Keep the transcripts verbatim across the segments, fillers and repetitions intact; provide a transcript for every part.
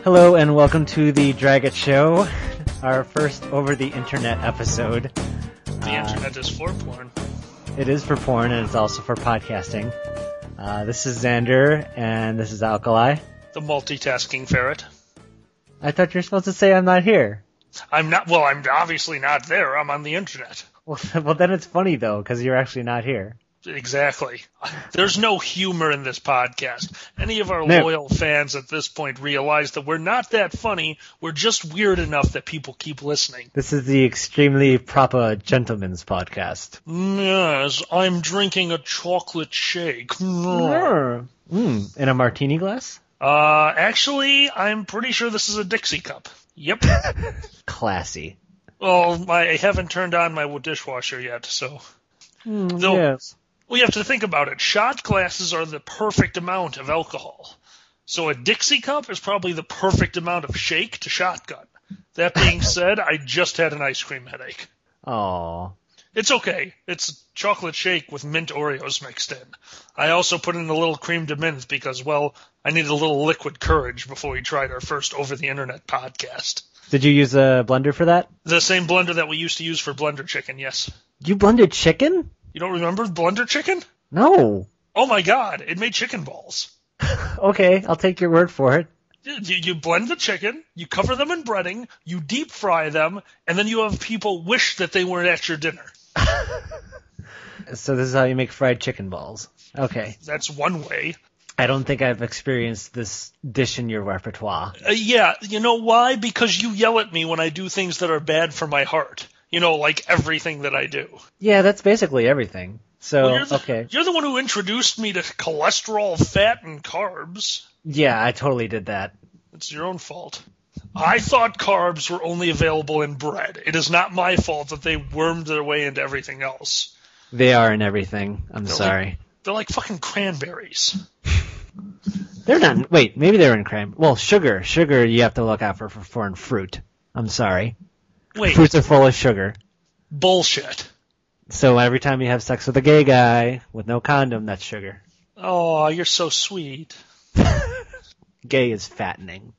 Hello and welcome to the Drag It Show, our first over-the-internet episode. The uh, internet is for porn. It is for porn, and it's also for podcasting. Uh, this is Xander, and this is Alkali. The multitasking ferret. I thought you were supposed to say I'm not here. I'm not, well, I'm obviously not there. I'm on the internet. Well, well then it's funny, though, because you're actually not here. Exactly. There's no humor in this podcast. Any of our no. loyal fans at this point realize that we're not that funny. We're just weird enough that people keep listening. This is the extremely proper gentleman's podcast. Yes, I'm drinking a chocolate shake. Mm. Mm. In a martini glass? Uh, actually, I'm pretty sure this is a Dixie cup. Yep. Classy. Well, I haven't turned on my dishwasher yet, so... Mm, Though, yes. Well, you have to think about it. Shot glasses are the perfect amount of alcohol. So a Dixie cup is probably the perfect amount of shake to shotgun. That being said, I just had an ice cream headache. Aww. It's okay. It's chocolate shake with mint Oreos mixed in. I also put in a little cream de mint because, well, I needed a little liquid courage before we tried our first over-the-internet podcast. Did you use a blender for that? The same blender that we used to use for blender chicken, yes. You blended chicken? You don't remember blender chicken? No. Oh my god, it made chicken balls. Okay, I'll take your word for it. You, you blend the chicken, you cover them in breading, you deep fry them, and then you have people wish that they weren't at your dinner. So this is how you make fried chicken balls. Okay. That's one way. I don't think I've experienced this dish in your repertoire. Uh, yeah, you know why? Because you yell at me when I do things that are bad for my heart. You know, like everything that I do. Yeah, that's basically everything. So, well, you're the, okay. You're the one who introduced me to cholesterol, fat, and carbs. Yeah, I totally did that. It's your own fault. I thought carbs were only available in bread. It is not my fault that they wormed their way into everything else. They are in everything. I'm they're sorry. Like, they're like fucking cranberries. They're not. Wait, maybe they're in cran. Well, sugar. Sugar you have to look out for, for foreign fruit. I'm sorry. Wait. Fruits are full of sugar. Bullshit. So every time you have sex with a gay guy with no condom, that's sugar. Oh, you're so sweet. Gay is fattening.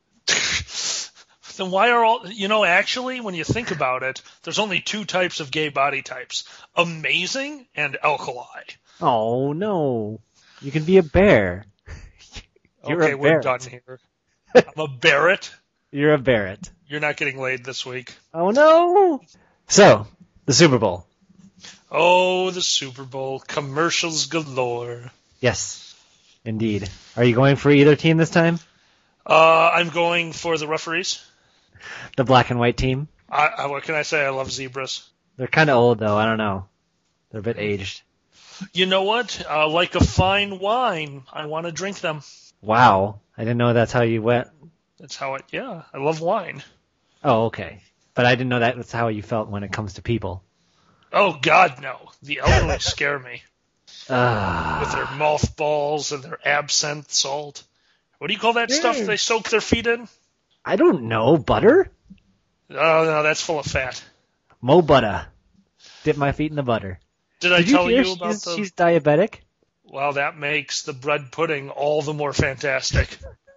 Then why are all... You know, actually, when you think about it, there's only two types of gay body types. Amazing and alkali. Oh, no. You can be a bear. You're okay, a we're done here. I'm a Barrett. You're a Barrett. You're not getting laid this week. Oh, no. So, the Super Bowl. Oh, the Super Bowl. Commercials galore. Yes, indeed. Are you going for either team this time? Uh, I'm going for the referees. The black and white team? I, I, what can I say? I love zebras. They're kind of old, though. I don't know. They're a bit aged. You know what? Uh, like a fine wine, I want to drink them. Wow. I didn't know that's how you went. That's how it, yeah, I love wine. Oh, okay. But I didn't know that was how you felt when it comes to people. Oh, God, no. The elderly scare me. Uh, With their mothballs and their absinthe salt. What do you call that stuff they soak their feet in? I don't know. Butter? Oh, no, that's full of fat. Mo butter. Dip my feet in the butter. Did I Did tell you, you hear about she's, the... she's diabetic? Well, that makes the bread pudding all the more fantastic.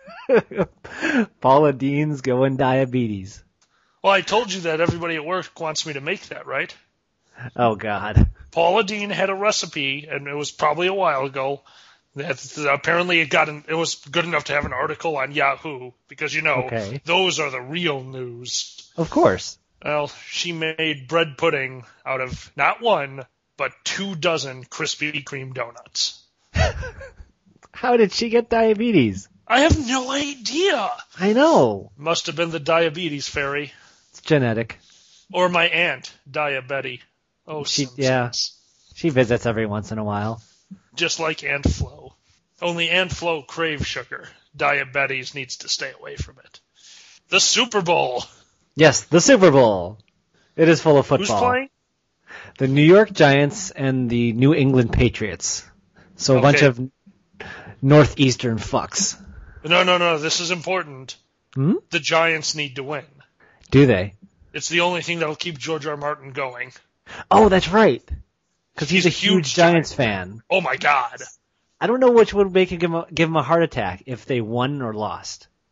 Paula Dean's going diabetes. Well, I told you that everybody at work wants me to make that, right? Oh, God. Paula Dean had a recipe, and it was probably a while ago, that apparently it got an, it was good enough to have an article on Yahoo, because, you know, okay. Those are the real news. Of course. Well, she made bread pudding out of not one, but two dozen Krispy Kreme donuts. How did she get diabetes? I have no idea. I know. Must have been the diabetes fairy. It's genetic. Or my aunt, Diabetti. Oh, she, Simpsons. yeah. She visits every once in a while. Just like Aunt Flo. Only Aunt Flo craves sugar. Diabetes needs to stay away from it. The Super Bowl. Yes, the Super Bowl. It is full of football. Who's playing? The New York Giants and the New England Patriots. So a okay. bunch of northeastern fucks. No, no, no. This is important. Hmm? The Giants need to win. Do they? It's the only thing that'll keep George R. R. Martin going. Oh, that's right. Because he's, he's a huge, huge Giants Giants fan. Oh, my God. I don't know which would make him give him, a, give him a heart attack, if they won or lost.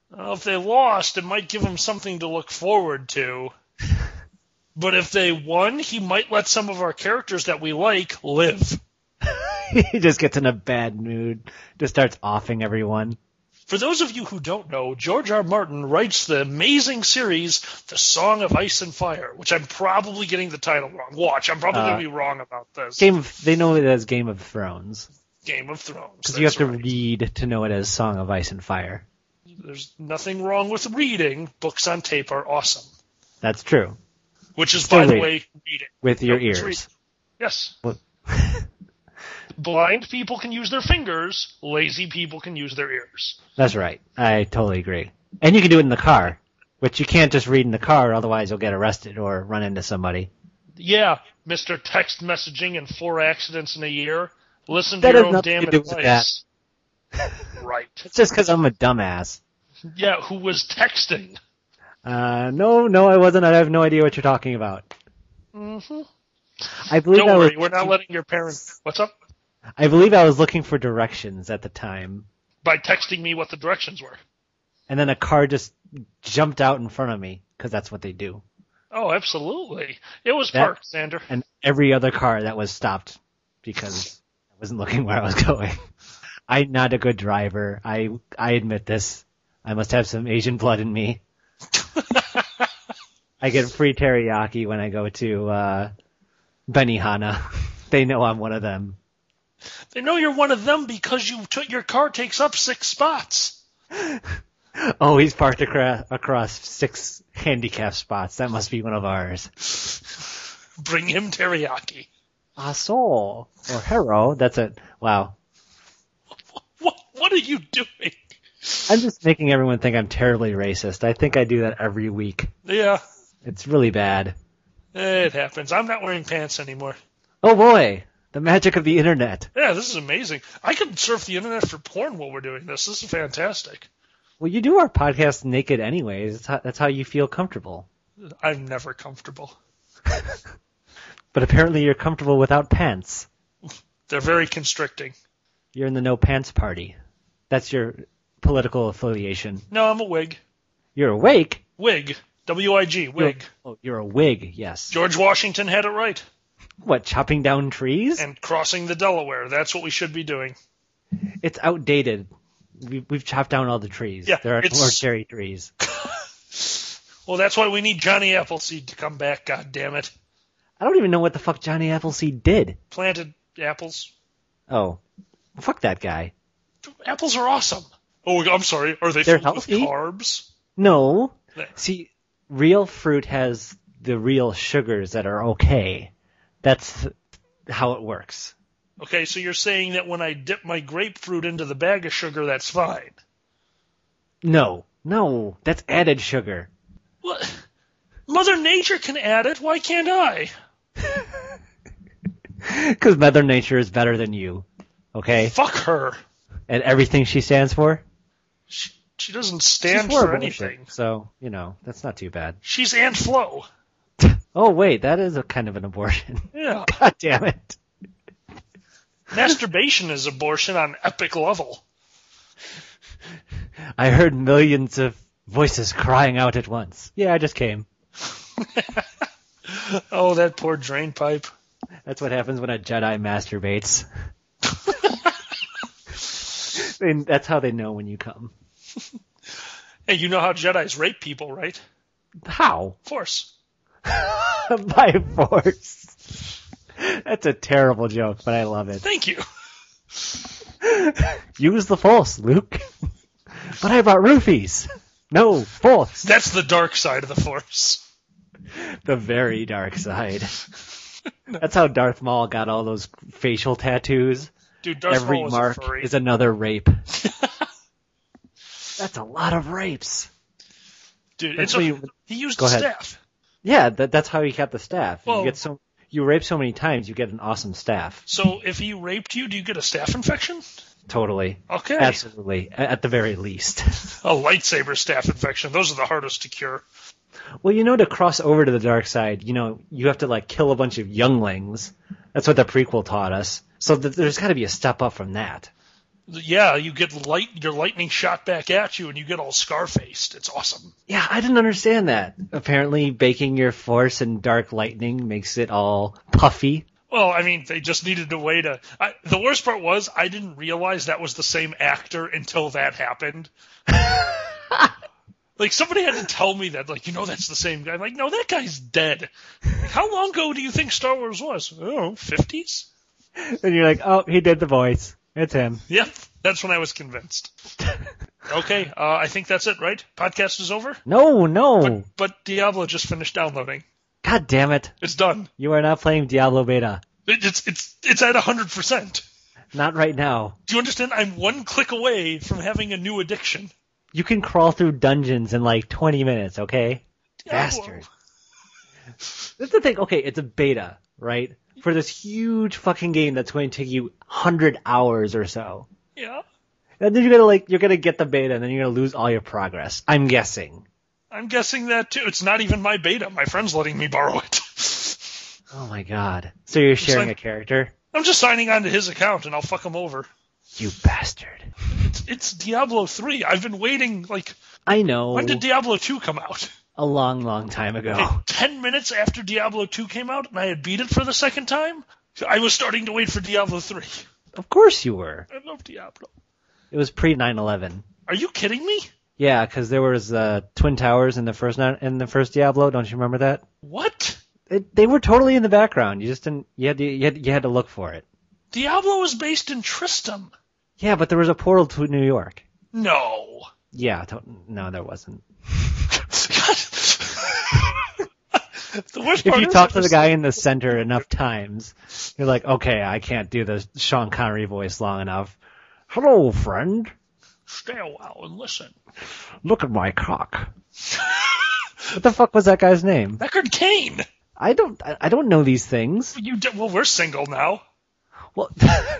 Well, if they lost, it might give him something to look forward to. But if they won, he might let some of our characters that we like live. He just gets in a bad mood, just starts offing everyone. For those of you who don't know, George R. R. Martin writes the amazing series, The Song of Ice and Fire, which I'm probably getting the title wrong. Watch, I'm probably uh, going to be wrong about this. Game of, they know it as Game of Thrones. Game of Thrones. Because you have to right. read to know it as Song of Ice and Fire. There's nothing wrong with reading. Books on tape are awesome. That's true. Which is, Still by the read way, reading. With your no, ears. Yes. What? Blind people can use their fingers. Lazy people can use their ears. That's right. I totally agree. And you can do it in the car, which you can't just read in the car, otherwise you'll get arrested or run into somebody. Yeah, Mister Text Messaging and four accidents in a year. Listen that to your own nothing damn to do advice. With that. Right. It's just because I'm a dumbass. Yeah, who was texting? Uh, no, no, I wasn't. I have no idea what you're talking about. Mm-hmm. I believe Don't I worry, was, we're not letting your parents... What's up? I believe I was looking for directions at the time. By texting me what the directions were. And then a car just jumped out in front of me, because that's what they do. Oh, absolutely. It was That, parked, Xander. And every other car that was stopped, because I wasn't looking where I was going. I'm not a good driver. I I admit this. I must have some Asian blood in me. I get free teriyaki when I go to uh, Benihana. They know I'm one of them. They know you're one of them because you took your car takes up six spots. Oh, he's parked across, across six handicap spots. That must be one of ours. Bring him teriyaki. Aso or hero. That's it. Wow. What, what are you doing? I'm just making everyone think I'm terribly racist. I think I do that every week. Yeah. It's really bad. It happens. I'm not wearing pants anymore. Oh boy. The magic of the internet. Yeah, this is amazing. I could surf the internet for porn while we're doing this. This is fantastic. Well, you do our podcast naked anyways. That's how, that's how you feel comfortable. I'm never comfortable. But apparently you're comfortable without pants. They're very constricting. You're in the no pants party. That's your political affiliation. No, I'm a Whig. You're a Whig? Whig. W I G. Whig. You're, oh, you're a Whig, yes. George Washington had it right. What, chopping down trees? And crossing the Delaware. That's what we should be doing. It's outdated. We, we've chopped down all the trees. Yeah, there are it's... more cherry trees. Well, that's why we need Johnny Appleseed to come back, God damn it. I don't even know what the fuck Johnny Appleseed did. Planted apples. Oh. Fuck that guy. Apples are awesome. Oh, I'm sorry. Are they They're filled healthy? with carbs? No. Yeah. See, real fruit has the real sugars that are okay. That's how it works. Okay, so you're saying that when I dip my grapefruit into the bag of sugar, that's fine? No. No. That's added sugar. What? Mother Nature can add it. Why can't I? Because Mother Nature is better than you. Okay? Fuck her. And everything she stands for? She, she doesn't stand She's for abortion, anything. So, you know, that's not too bad. She's Aunt Flo. Oh, wait, that is a kind of an abortion. Yeah. God damn it. Masturbation is abortion on epic level. I heard millions of voices crying out at once. Yeah, I just came. Oh, that poor drain pipe. That's what happens when a Jedi masturbates. And that's how they know when you come. Hey, you know how Jedis rape people, right? How? Force. By force. That's a terrible joke, but I love it. Thank you. Use the force, Luke. But I brought roofies. No, force. That's the dark side of the Force. The very dark side. That's how Darth Maul got all those facial tattoos. Dude, Darth Every Maul was mark a furry. is another rape. That's a lot of rapes. Dude, That's it's a, you, he used go the ahead. staff. Yeah, that, that's how he kept the staff. Well, you get so you rape so many times, you get an awesome staff. So if he raped you, do you get a staph infection? Totally. Okay. Absolutely. At the very least. A lightsaber staph infection. Those are the hardest to cure. Well, you know, to cross over to the dark side, you know, you have to, like, kill a bunch of younglings. That's what the prequel taught us. So th- there's got to be a step up from that. Yeah, you get light, your lightning shot back at you, and you get all scar-faced. It's awesome. Yeah, I didn't understand that. Apparently, baking your force in dark lightning makes it all puffy. Well, I mean, they just needed a way to... I, the worst part was, I didn't realize that was the same actor until that happened. Like, somebody had to tell me that, like, you know, that's the same guy. I'm like, no, that guy's dead. Like, how long ago do you think Star Wars was? I don't know, fifties? And you're like, oh, he did the voice. It's him. Yep, that's when I was convinced. Okay, uh, I think that's it, right? Podcast is over? No, no. But, but Diablo just finished downloading. God damn it. It's done. You are not playing Diablo Beta. It, it's it's it's at one hundred percent. Not right now. Do you understand? I'm one click away from having a new addiction. You can crawl through dungeons in like twenty minutes, okay? Diablo. Bastard. That's the thing. Okay, it's a beta, right? For this huge fucking game that's going to take you one hundred hours or so. Yeah. And then you're gonna like, you're gonna get the beta and then you're gonna lose all your progress. I'm guessing. I'm guessing that too. It's not even my beta. My friend's letting me borrow it. Oh my god. So you're sharing like- a character? I'm just signing on to his account and I'll fuck him over. You bastard. It's, it's Diablo three. I've been waiting, like, I know. when did Diablo two come out? A long, long time ago. Okay, Ten minutes after Diablo two came out and I had beat it for the second time, I was starting to wait for Diablo three. Of course you were. I love Diablo. It was pre nine eleven. Are you kidding me? Yeah, because there was uh, Twin Towers in the first ni- in the first Diablo. Don't you remember that? What? It, they were totally in the background. You just didn't. You had to. You had, you had to look for it. Diablo was based in Tristram. Yeah, but there was a portal to New York. No. Yeah. Don't, no, there wasn't. The worst If part you is talk I to the was- guy in the center enough times, you're like, okay, I can't do the Sean Connery voice long enough. Hello, friend. Stay a while and listen. Look at my cock. What the fuck was that guy's name? Deckard Cain. I don't. I I don't know these things. You d- well, we're single now. Well,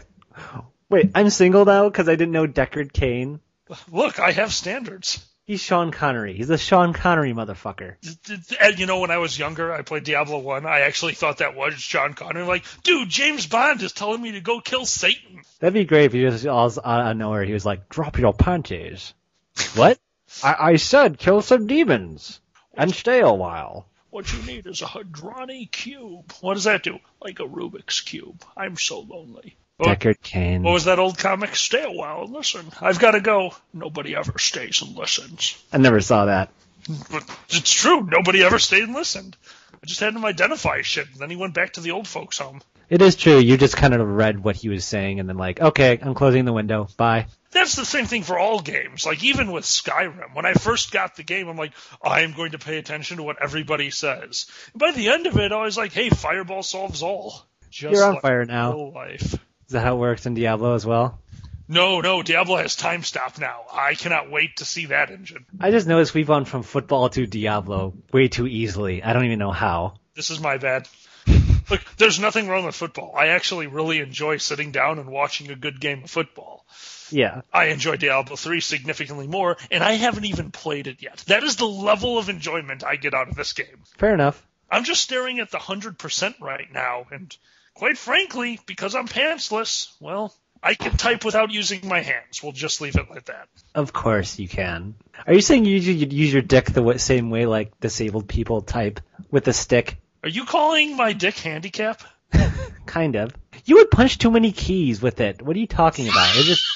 wait, I'm single now because I didn't know Deckard Cain. Look, I have standards. He's Sean Connery. He's a Sean Connery motherfucker. And you know, when I was younger, I played Diablo one. I actually thought that was Sean Connery. Like, dude, James Bond is telling me to go kill Satan. That'd be great if he just all out of nowhere he was like, "Drop your panties." What? I, I said kill some demons and stay a while. What you need is a Hadrani cube. What does that do? Like a Rubik's cube. I'm so lonely. What, Deckard Cain. what was that old comic? Stay a while and listen. I've got to go. Nobody ever stays and listens. I never saw that. But it's true. Nobody ever stayed and listened. I just had him identify shit, and then he went back to the old folks' home. It is true. You just kind of read what he was saying and then like, okay, I'm closing the window. Bye. That's the same thing for all games. Like, even with Skyrim, when I first got the game, I'm like, I'm going to pay attention to what everybody says. And by the end of it, I was like, hey, Fireball solves all. Just You're on like fire now. real life. Is that how it works in Diablo as well? No, no, Diablo has time stop now. I cannot wait to see that engine. I just noticed we've gone from football to Diablo way too easily. I don't even know how. This is my bad. Look, there's nothing wrong with football. I actually really enjoy sitting down and watching a good game of football. Yeah. I enjoy Diablo three significantly more, and I haven't even played it yet. That is the level of enjoyment I get out of this game. Fair enough. I'm just staring at the one hundred percent right now, and quite frankly, because I'm pantsless, well, I can type without using my hands. We'll just leave it like that. Of course you can. Are you saying you you'd use your dick the wa- same way like disabled people type, with a stick? Are you calling my dick handicap? Kind of. You would punch too many keys with it. What are you talking about? It just...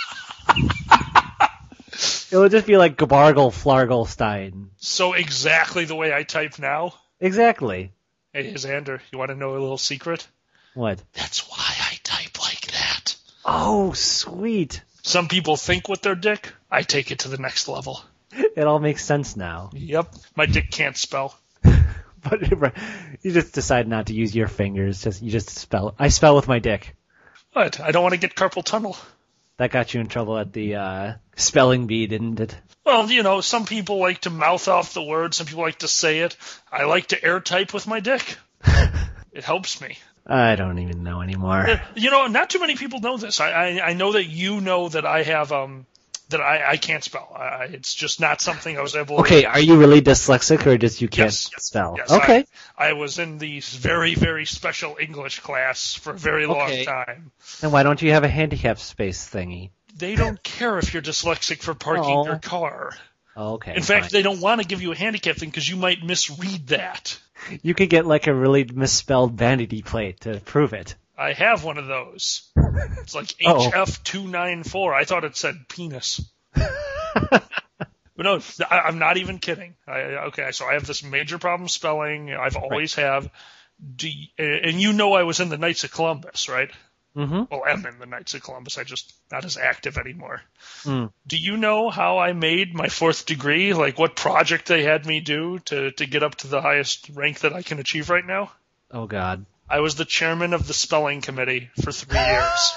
It would just be like Gabargle Flargelstein. So exactly the way I type now? Exactly. Hey, Xander, you want to know a little secret? What? That's why I type like that. Oh, sweet. Some people think with their dick. I take it to the next level. It all makes sense now. Yep, my dick can't spell. But you just decide not to use your fingers. Just you just spell. I spell with my dick. What? I don't want to get carpal tunnel. That got you in trouble at the uh, spelling bee, didn't it? Well, you know, some people like to mouth off the word. Some people like to say it. I like to air type with my dick. It helps me. I don't even know anymore. You know, not too many people know this. I I, I know that you know that I have um that I, I can't spell. I, it's just not something I was able to... Okay, are you really dyslexic or just you can't Yes, yes, spell? yes, Okay. I, I was in the very, very special English class for a very long Okay. time. Then why don't you have a handicap space thingy? They don't care if you're dyslexic for parking Oh. your car. Okay. In fact, fine. they don't want to give you a handicap thing because you might misread that. You could get like a really misspelled vanity plate to prove it. I have one of those. It's like Oh. H F two ninety-four. I thought it said penis. But no, I, I'm not even kidding. I, okay, so I have this major problem spelling. I've always have. Do you, and you know I was in the Knights of Columbus, right? Mm-hmm. Well, I'm in the Knights of Columbus. I just not as active anymore. Mm. Do you know how I made my fourth degree? Like what project they had me do to, to get up to the highest rank that I can achieve right now? Oh, God. I was the chairman of the spelling committee for three years.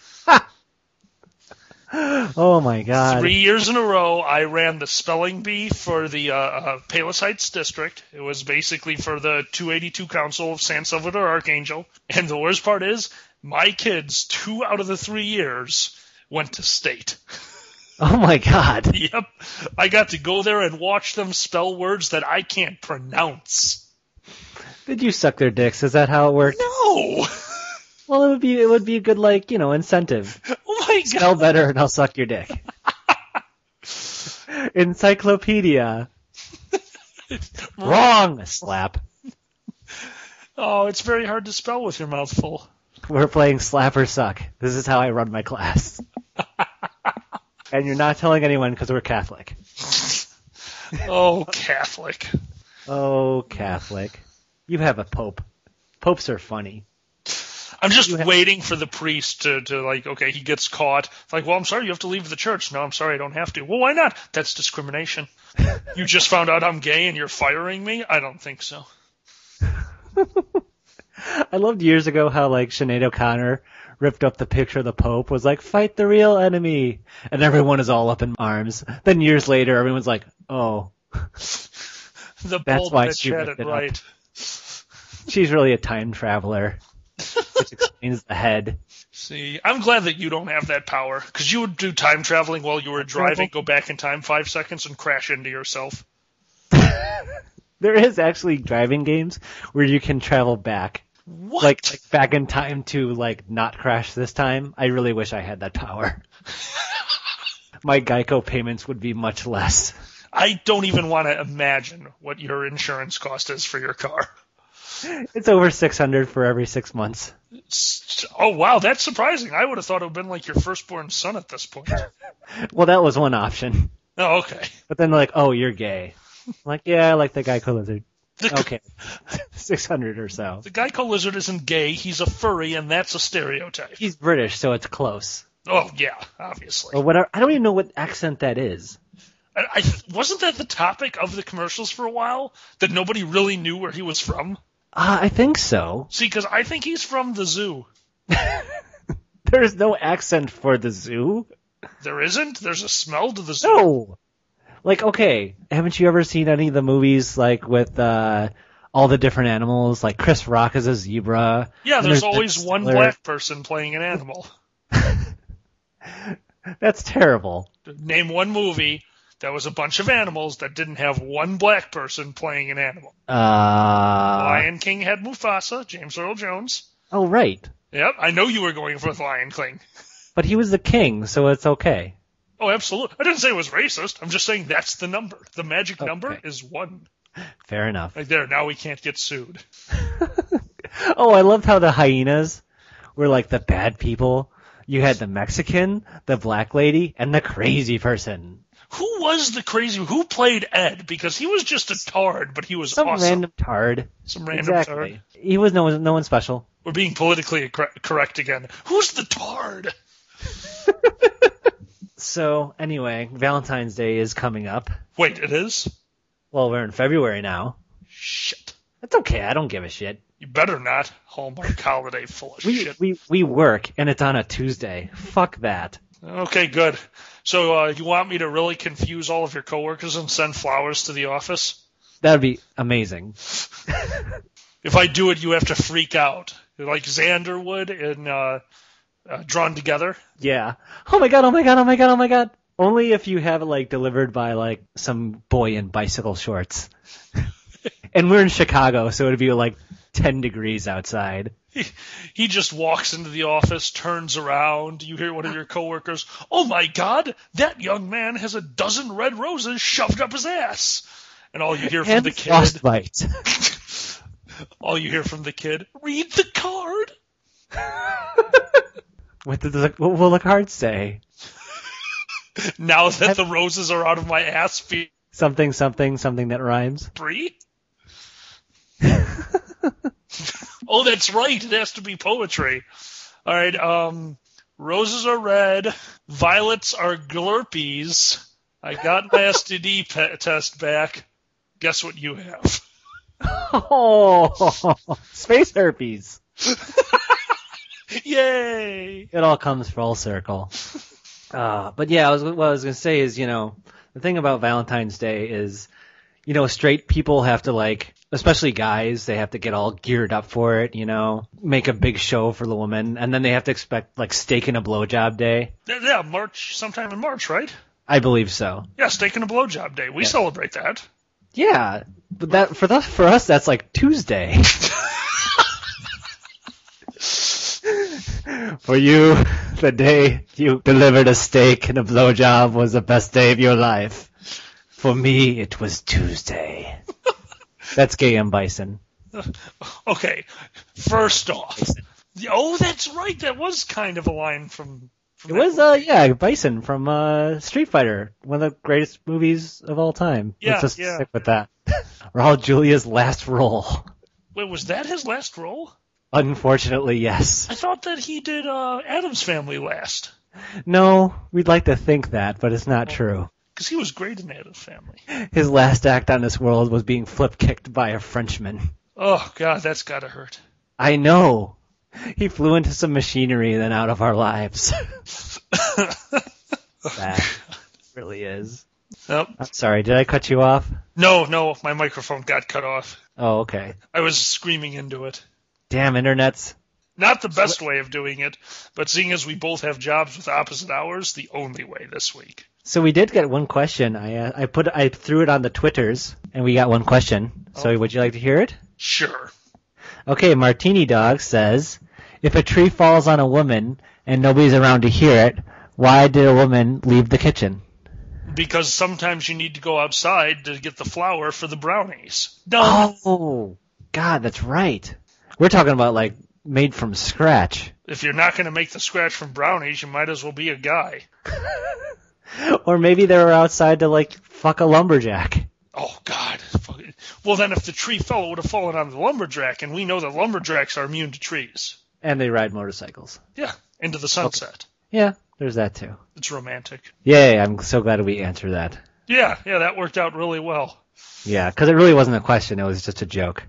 Oh, my God. Three years in a row, I ran the spelling bee for the uh, uh, Palos Heights district. It was basically for the two eighty-two Council of San Salvador Archangel. And the worst part is, my kids, two out of the three years, went to state. Oh, my God. Yep. I got to go there and watch them spell words that I can't pronounce. Did you suck their dicks? Is that how it worked? No! Well, it would be it would be a good, like, you know, incentive. Oh my god! Spell better and I'll suck your dick. Encyclopedia. Wrong! Slap. Oh, it's very hard to spell with your mouth full. We're playing slap or suck. This is how I run my class. And you're not telling anyone because we're Catholic. Oh, Catholic. Oh, Catholic. You have a pope. Popes are funny. I'm just have- waiting for the priest to, to, like, okay, he gets caught. It's like, well, I'm sorry, you have to leave the church. No, I'm sorry, I don't have to. Well, why not? That's discrimination. You just found out I'm gay and you're firing me? I don't think so. I loved years ago how, like, Sinead O'Connor ripped up the picture of the Pope, was like, fight the real enemy. And everyone is all up in arms. Then years later, everyone's like, oh, The That's bulb why bitch she had ripped it it up. right. she's really a time traveler. Which explains the head. See, I'm glad that you don't have that power, because you would do time traveling while you were driving, go back in time five seconds, and crash into yourself. There is actually driving games where you can travel back. What? Like, like back in time to, like, not crash this time. I really wish I had that power. My Geico payments would be much less. I don't even want to imagine what your insurance cost is for your car. It's over six hundred for every six months. It's- oh, wow, that's surprising. I would have thought it would have been like your firstborn son at this point. Well, that was one option. Oh, okay. But then, like, oh, you're gay. I'm like, yeah, I like the Geico lizard. The, Okay. six hundred or so. the Geico lizard isn't gay, he's a furry, and that's a stereotype. He's British, so it's close. Oh, yeah, obviously. Or whatever. I don't even know what accent that is. I, I, wasn't that the topic of the commercials for a while? That nobody really knew where he was from? Uh, I think so. See, because I think he's from the zoo. There's no accent for the zoo. There isn't? There's a smell to the zoo. No. Like, okay, haven't you ever seen any of the movies, like, with, uh, all the different animals? Like, Chris Rock is a zebra. Yeah, and there's Ben always one Stiller. black person playing an animal. That's terrible. Name one movie that was a bunch of animals that didn't have one black person playing an animal. Uh, Lion King had Mufasa, James Earl Jones. oh, right. Yep, I know you were going for Lion King. But he was the king, so it's okay. Oh, absolutely. I didn't say it was racist. I'm just saying that's the number. The magic number Okay. is one. Fair enough. Like there, now we can't get sued. Oh, I loved how the hyenas were like the bad people. You had the Mexican, the black lady, and the crazy person. Who was the crazy? Who played Ed? Because he was just a tard, but he was Some awesome. random tard. Some random exactly. tard. He was no one, no one special. We're being politically cor- correct again. Who's the tard? So, anyway, Valentine's Day is coming up. Wait, it is? Well, we're in February now. Shit. That's okay. I don't give a shit. You better not. Hallmark holiday full of We shit. we we work, and it's on a Tuesday. Fuck that. Okay, good. So uh, you want me to really confuse all of your coworkers and send flowers to the office? That'd be amazing. If I do it, you have to freak out. Like Xander would in uh, uh, Drawn Together. Yeah. Oh my god, oh my god, oh my god, oh my god. Only if you have it, like, delivered by, like, some boy in bicycle shorts. And we're in Chicago, so it'd be, like, ten degrees outside. He, he just walks into the office, turns around. You hear one of your coworkers, "Oh my God, that young man has a dozen red roses shoved up his ass." And all you hear from And the kid, frostbite. all you hear from the kid, "Read the card." What, did the, what will the card say? Now that the roses are out of my ass, feel Something, something, something that rhymes. free. Oh, that's right. It has to be poetry. All right. Um, roses are red. Violets are glurpies. I got my S T D pe- test back. Guess what you have? Oh, space herpes. Yay! It all comes full circle. Uh, but yeah, I was, what I was going to say is, you know, the thing about Valentine's Day is, you know, straight people have to, like, especially guys, they have to get all geared up for it, you know, make a big show for the woman, and then they have to expect, like, steak and a blowjob day. Yeah, yeah, March, sometime in March, right? I believe so. Yeah, steak and a blowjob day. We Yeah. celebrate that. Yeah, but that for the, for us, that's like Tuesday. For you, the day you delivered a steak and a blowjob was the best day of your life. For me, it was Tuesday. That's Gay M. Bison. Okay, first off, oh, that's right. That was kind of a line from. from It that was, uh, yeah, Bison from uh, Street Fighter, one of the greatest movies of all time. Yeah, Let's just yeah. stick with that. Raul Julia's last role. Wait, was that his last role? Unfortunately, yes. I thought that he did uh, Addams Family last. No, we'd like to think that, but it's not true. Because he was great in Addams Family. His last act on this world was being flip-kicked by a Frenchman. Oh, God, that's gotta hurt. I know. He flew into some machinery and then out of our lives. That really is. Nope. I'm sorry, did I cut you off? No, no, my microphone got cut off. Oh, okay. I was screaming into it. Damn internets. Not the best way of doing it, but seeing as we both have jobs with opposite hours, the only way this week. So we did get one question. I uh, I put I threw it on the Twitters, and we got one question. So Oh. would you like to hear it? Sure. Okay, Martini Dog says, if a tree falls on a woman and nobody's around to hear it, why did a woman leave the kitchen? Because sometimes you need to go outside to get the flour for the brownies. Dumb. Oh, God, that's right. We're talking about, like, made from scratch. If you're not going to make the scratch from brownies, you might as well be a guy. Or maybe they were outside to, like, fuck a lumberjack. Oh, God. Fuck it. Well, then if the tree fell, it would have fallen on the lumberjack, and we know that lumberjacks are immune to trees. And they ride motorcycles. Yeah, into the sunset. Yeah, there's that too. It's romantic. Yay, I'm so glad we answered that. Yeah, yeah, that worked out really well. Yeah, because it really wasn't a question, it was just a joke.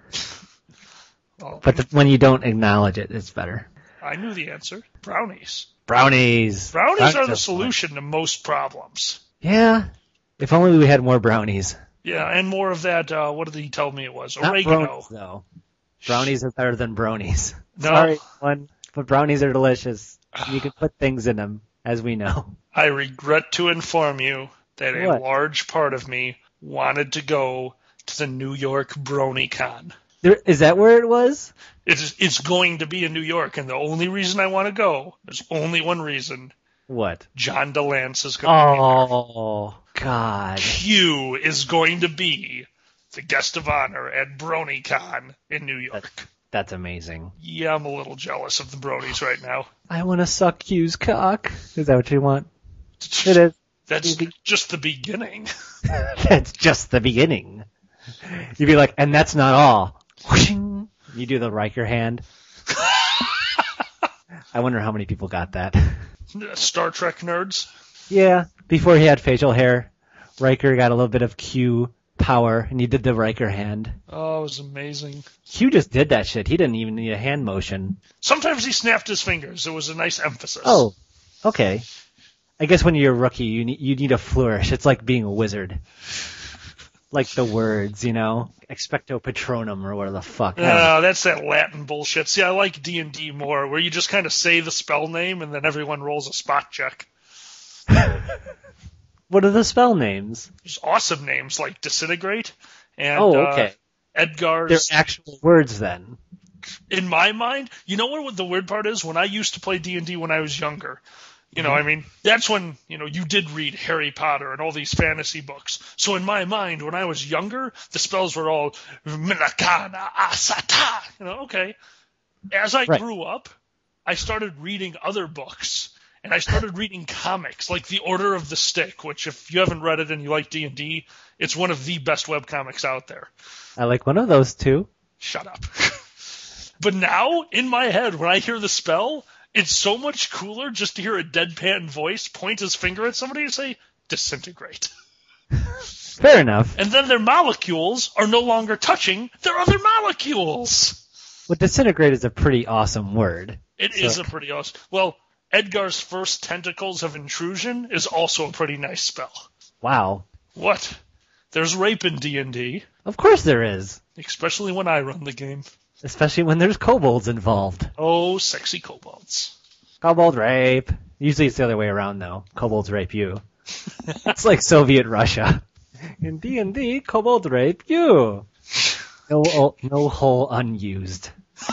Oh, But the, when you don't acknowledge it, it's better. I knew the answer. Brownies. Brownies. Brownies are the fun. solution to most problems. Yeah. If only we had more brownies. Yeah, and more of that, uh, what did he tell me it was? Not Oregano. brownies, though. Brownies are better than bronies. No. Sorry, one, but brownies are delicious. You can put things in them, as we know. I regret to inform you that a What? large part of me wanted to go to the New York BronyCon. There, is that where it was? It's, it's going to be in New York, and the only reason I want to go, there's only one reason. What? John DeLance is going to be there. Oh, God. Q is going to be the guest of honor at BronyCon in New York. That's amazing. Yeah, I'm a little jealous of the Bronies right now. I want to suck Q's cock. Is that what you want? It is. That's just the beginning. That's just the beginning. You'd be like, and that's not all. Whooshing. You do the Riker hand. I wonder how many people got that. Star Trek nerds. Yeah, before he had facial hair, Riker got a little bit of Q power, and he did the Riker hand. Oh, it was amazing. Q just did that shit. He didn't even need a hand motion. Sometimes he snapped his fingers. It was a nice emphasis. Oh, okay. I guess when you're a rookie, you need, you need a flourish. It's like being a wizard. Like the words, you know? Expecto Patronum or whatever the fuck. Uh, that's that Latin bullshit. See, I like D and D more, where you just kind of say the spell name and then everyone rolls a spot check. What are the spell names? There's awesome names like Disintegrate and Oh, okay. uh, Edgar's. They're actual words then. in my mind, you know what the weird part is? When I used to play D and D when I was younger, you know, I mean, that's when, you know, you did read Harry Potter and all these fantasy books. So in my mind, when I was younger, the spells were all Minakana Asata. You know, okay. As I Right. grew up, I started reading other books. And I started reading comics, like The Order of the Stick, which if you haven't read it and you like D and D, it's one of the best webcomics out there. I like one of those too. Shut up. But now, in my head, when I hear the spell, it's so much cooler just to hear a deadpan voice point his finger at somebody and say, disintegrate. Fair enough. And then their molecules are no longer touching their other molecules. Well, disintegrate is a pretty awesome word. It So- is a pretty awesome... Well, Edgar's first Tentacles of Intrusion is also a pretty nice spell. Wow. What? There's rape in D and D, Of course there is. especially when I run the game. Especially when there's kobolds involved. Oh, sexy kobolds. Kobold rape. Usually it's the other way around though. Kobolds rape you. It's like Soviet Russia. In D and D, kobold rape you. No, no hole unused.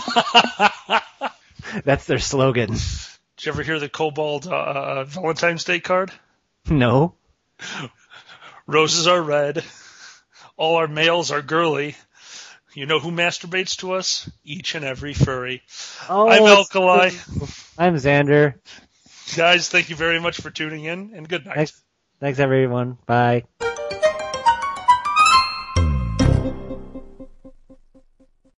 That's their slogan. Did you ever hear the kobold uh, Valentine's Day card? No. Roses are red. All our males are girly. You know who masturbates to us? Each and every furry. Oh, I'm it's- Alkali. I'm Xander. Guys, thank you very much for tuning in, and good night. Thanks, thanks everyone. Bye.